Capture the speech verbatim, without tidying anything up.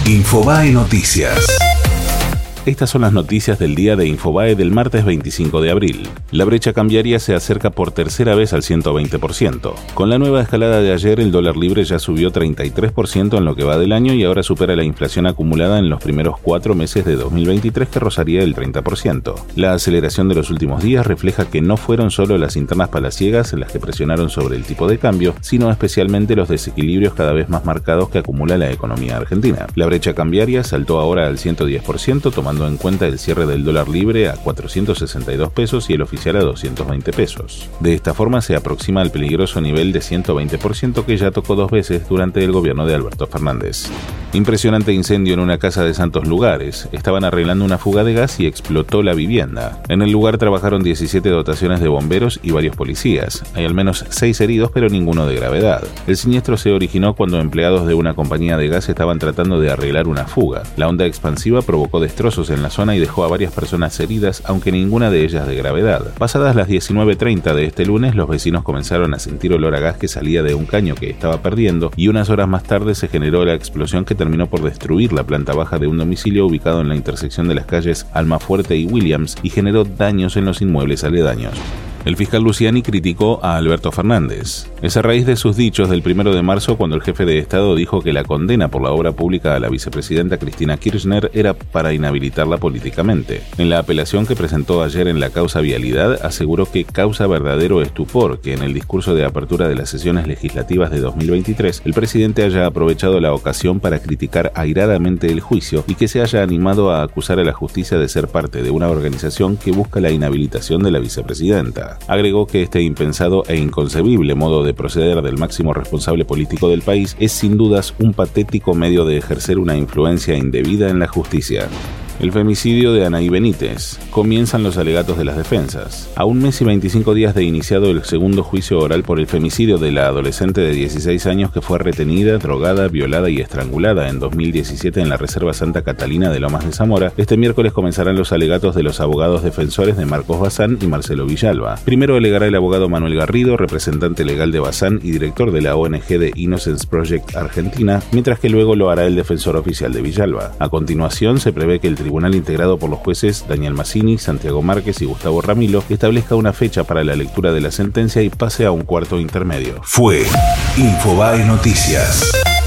Infobae Noticias. Estas son las noticias del día de Infobae del martes veinticinco de abril. La brecha cambiaria se acerca por tercera vez al ciento veinte por ciento. Con la nueva escalada de ayer, el dólar libre ya subió treinta y tres por ciento en lo que va del año y ahora supera la inflación acumulada en los primeros cuatro meses de dos mil veintitrés, que rozaría el treinta por ciento. La aceleración de los últimos días refleja que no fueron solo las internas palaciegas las que presionaron sobre el tipo de cambio, sino especialmente los desequilibrios cada vez más marcados que acumula la economía argentina. La brecha cambiaria saltó ahora al ciento diez por ciento, tomando en cuenta el cierre del dólar libre a cuatrocientos sesenta y dos pesos y el oficial a doscientos veinte pesos. De esta forma se aproxima al peligroso nivel de ciento veinte por ciento que ya tocó dos veces durante el gobierno de Alberto Fernández. Impresionante incendio en una casa de Santos Lugares. Estaban arreglando una fuga de gas y explotó la vivienda. En el lugar trabajaron diecisiete dotaciones de bomberos y varios policías. Hay al menos seis heridos, pero ninguno de gravedad. El siniestro se originó cuando empleados de una compañía de gas estaban tratando de arreglar una fuga. La onda expansiva provocó destrozos en la zona y dejó a varias personas heridas, aunque ninguna de ellas de gravedad. Pasadas las diecinueve treinta de este lunes, los vecinos comenzaron a sentir olor a gas que salía de un caño que estaba perdiendo, y unas horas más tarde se generó la explosión que terminó por destruir la planta baja de un domicilio ubicado en la intersección de las calles Almafuerte y Williams y generó daños en los inmuebles aledaños. El fiscal Luciani criticó a Alberto Fernández. Es a raíz de sus dichos del primero de marzo cuando el jefe de Estado dijo que la condena por la obra pública a la vicepresidenta Cristina Kirchner era para inhabilitarla políticamente. En la apelación que presentó ayer en la causa Vialidad, aseguró que causa verdadero estupor que en el discurso de apertura de las sesiones legislativas de dos mil veintitrés el presidente haya aprovechado la ocasión para criticar airadamente el juicio y que se haya animado a acusar a la justicia de ser parte de una organización que busca la inhabilitación de la vicepresidenta. Agregó que este impensado e inconcebible modo de proceder del máximo responsable político del país es sin dudas un patético medio de ejercer una influencia indebida en la justicia. El femicidio de Anaí Benítez. Comienzan los alegatos de las defensas. A un mes y veinticinco días de iniciado el segundo juicio oral por el femicidio de la adolescente de dieciséis años que fue retenida, drogada, violada y estrangulada en dos mil diecisiete en la Reserva Santa Catalina de Lomas de Zamora, este miércoles comenzarán los alegatos de los abogados defensores de Marcos Bazán y Marcelo Villalba. Primero alegará el abogado Manuel Garrido, representante legal de Bazán y director de la O N G de Innocence Project Argentina, mientras que luego lo hará el defensor oficial de Villalba. A continuación, se prevé que el tribunal integrado por los jueces Daniel Massini, Santiago Márquez y Gustavo Ramilo establezca una fecha para la lectura de la sentencia y pase a un cuarto intermedio. Fue Infobae Noticias.